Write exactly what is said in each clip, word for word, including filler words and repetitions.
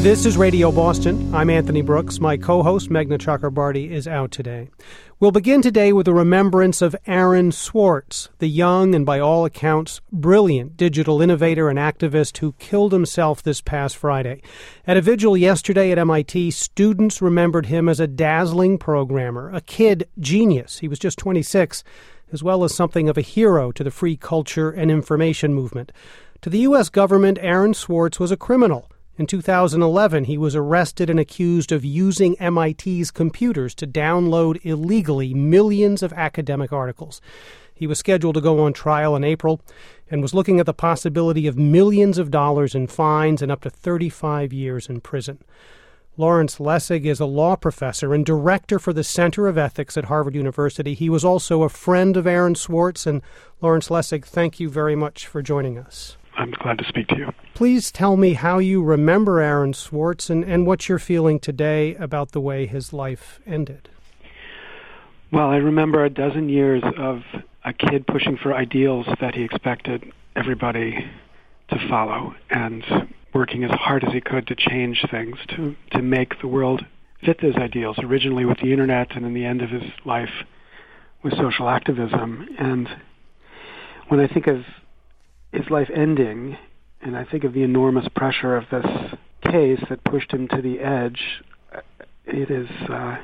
This is Radio Boston. I'm Anthony Brooks. My co-host, Meghna Chakrabarty, is out today. We'll begin today with a remembrance of Aaron Swartz, the young and by all accounts brilliant digital innovator and activist who killed himself this past Friday. At a vigil yesterday at M I T, students remembered him as a dazzling programmer, a kid genius. He was just twenty-six, as well as something of a hero to the free culture and information movement. To the U S government, Aaron Swartz was a criminal. In two thousand eleven, he was arrested and accused of using M I T's computers to download illegally millions of academic articles. He was scheduled to go on trial in April and was looking at the possibility of millions of dollars in fines and up to thirty-five years in prison. Lawrence Lessig is a law professor and director for the Center of Ethics at Harvard University. He was also a friend of Aaron Swartz. And Lawrence Lessig, thank you very much for joining us. I'm glad to speak to you. Please tell me how you remember Aaron Swartz and, and what you're feeling today about the way his life ended. Well, I remember a dozen years of a kid pushing for ideals that he expected everybody to follow and working as hard as he could to change things, to, to make the world fit those ideals, originally with the internet and in the end of his life with social activism. And when I think of his life ending, and I think of the enormous pressure of this case that pushed him to the edge, it is uh,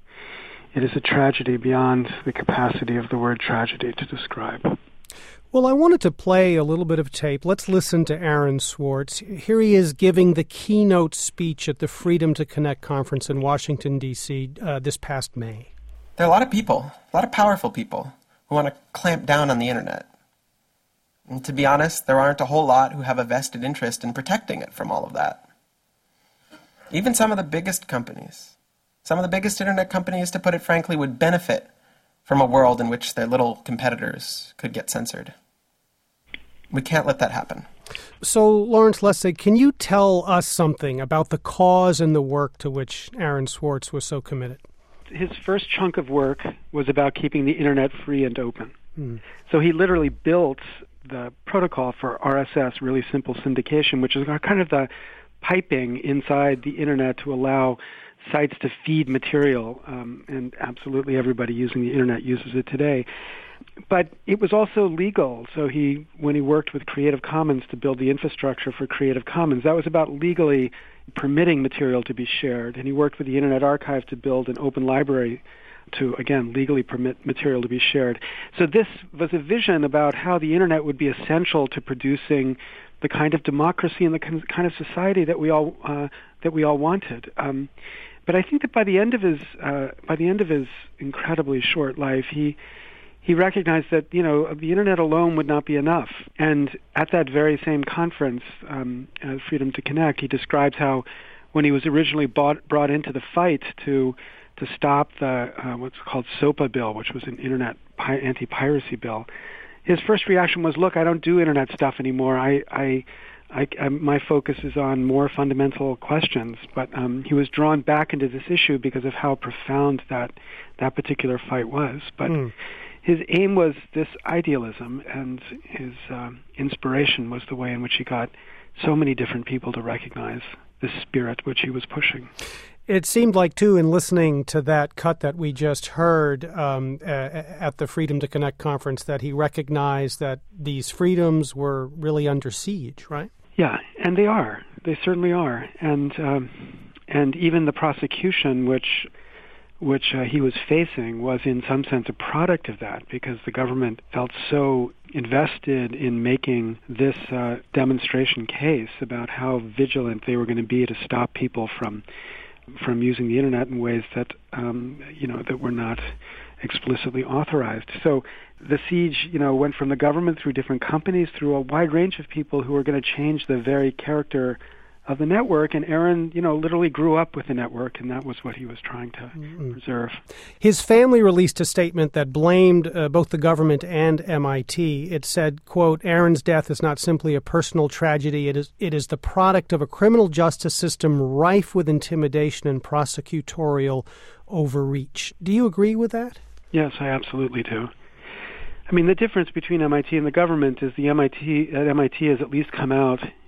it is a tragedy beyond the capacity of the word tragedy to describe. Well, I wanted to play a little bit of tape. Let's listen to Aaron Swartz. Here he is giving the keynote speech at the Freedom to Connect conference in Washington, D C uh, this past May. There are a lot of people, a lot of powerful people, who want to clamp down on the internet. And to be honest, there aren't a whole lot who have a vested interest in protecting it from all of that. Even some of the biggest companies, some of the biggest internet companies, to put it frankly, would benefit from a world in which their little competitors could get censored. We can't let that happen. So, Lawrence Lessig, can you tell us something about the cause and the work to which Aaron Swartz was so committed? His first chunk of work was about keeping the internet free and open. Hmm. So he literally built the protocol for R S S, really simple syndication, which is kind of the piping inside the internet to allow sites to feed material, um, and absolutely everybody using the internet uses it today. But it was also legal. So he, when he worked with Creative Commons to build the infrastructure for Creative Commons, that was about legally permitting material to be shared. And he worked with the Internet Archive to build an open library to, again, legally permit material to be shared. So this was a vision about how the internet would be essential to producing the kind of democracy and the kind of society that we all uh, that we all wanted. Um, but I think that by the end of his uh, by the end of his incredibly short life, he he recognized that, you know, the internet alone would not be enough. And at that very same conference, um, uh, Freedom to Connect, he describes how when he was originally bought, brought into the fight to to stop the uh, what's called SOPA bill, which was an internet pi- anti-piracy bill, his first reaction was, "Look, I don't do internet stuff anymore. I, I, I, I my focus is on more fundamental questions." But um, he was drawn back into this issue because of how profound that that particular fight was. But mm. his aim was this idealism, and his um, inspiration was the way in which he got so many different people to recognize the spirit which he was pushing. It seemed like, too, in listening to that cut that we just heard um, uh, at the Freedom to Connect conference, that he recognized that these freedoms were really under siege, right? Yeah, and they are. They certainly are. And um, and even the prosecution, which which uh, he was facing, was in some sense a product of that, because the government felt so invested in making this uh, demonstration case about how vigilant they were going to be to stop people from from using the internet in ways that, um, you know, that were not explicitly authorized. So the siege, you know, went from the government through different companies, through a wide range of people who were going to change the very character of the network. And Aaron, you know, literally grew up with the network, and that was what he was trying to mm-hmm. preserve. His family released a statement that blamed uh, both the government and M I T. It said, quote, "Aaron's death is not simply a personal tragedy. It is it is the product of a criminal justice system rife with intimidation and prosecutorial overreach." Do you agree with that? Yes, I absolutely do. I mean, the difference between M I T and the government is the M I T at M I T has at least come out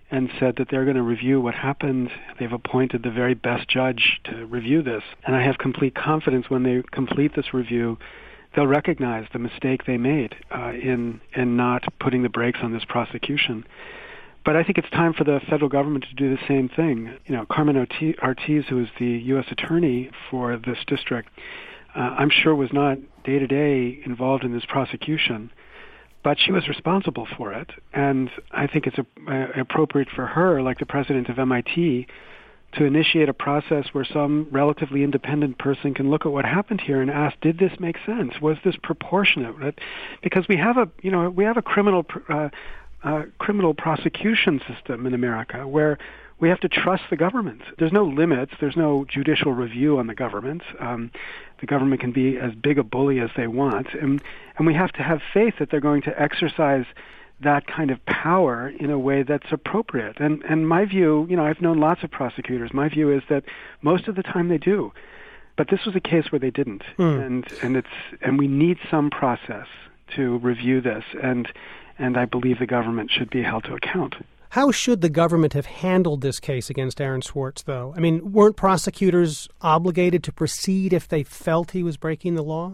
and said that they're going to review what happened. They've appointed the very best judge to review this. And I have complete confidence when they complete this review, they'll recognize the mistake they made uh, in in not putting the brakes on this prosecution. But I think it's time for the federal government to do the same thing. You know, Carmen Ortiz, who is the U S attorney for this district, uh, I'm sure was not day-to-day involved in this prosecution, but she was responsible for it. And I think it's a, a, appropriate for her, like the president of M I T, to initiate a process where some relatively independent person can look at what happened here and ask, did this make sense? Was this proportionate? Because we have a, you know, we have a criminal uh, uh, criminal prosecution system in America where we have to trust the government. There's no limits. There's no judicial review on the government. Um, the government can be as big a bully as they want. And, and we have to have faith that they're going to exercise that kind of power in a way that's appropriate. And and my view, you know, I've known lots of prosecutors. My view is that most of the time they do. But this was a case where they didn't. Mm. And and it's and we need some process to review this, and and I believe the government should be held to account. How should the government have handled this case against Aaron Swartz, though? I mean, weren't prosecutors obligated to proceed if they felt he was breaking the law?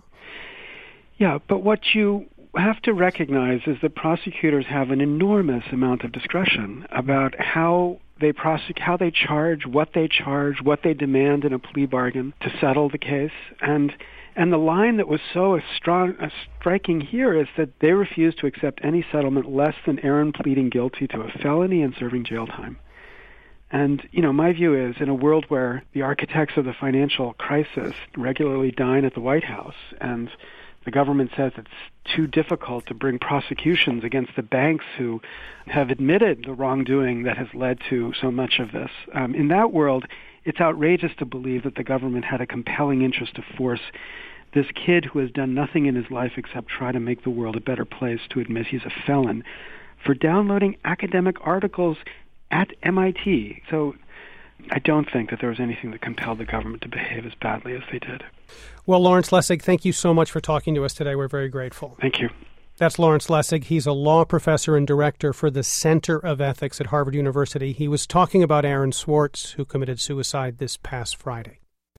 Yeah, but what you have to recognize is that prosecutors have an enormous amount of discretion about how they prosecute, how they charge, what they charge, what they demand in a plea bargain to settle the case. And and the line that was so strong, uh, striking here is that they refused to accept any settlement less than Aaron pleading guilty to a felony and serving jail time. And, you know, my view is in a world where the architects of the financial crisis regularly dine at the White House and the government says it's too difficult to bring prosecutions against the banks who have admitted the wrongdoing that has led to so much of this. Um, in that world, it's outrageous to believe that the government had a compelling interest to force this kid who has done nothing in his life except try to make the world a better place to admit he's a felon for downloading academic articles at M I T. So I don't think that there was anything that compelled the government to behave as badly as they did. Well, Lawrence Lessig, thank you so much for talking to us today. We're very grateful. Thank you. That's Lawrence Lessig. He's a law professor and director for the Center of Ethics at Harvard University. He was talking about Aaron Swartz, who committed suicide this past Friday.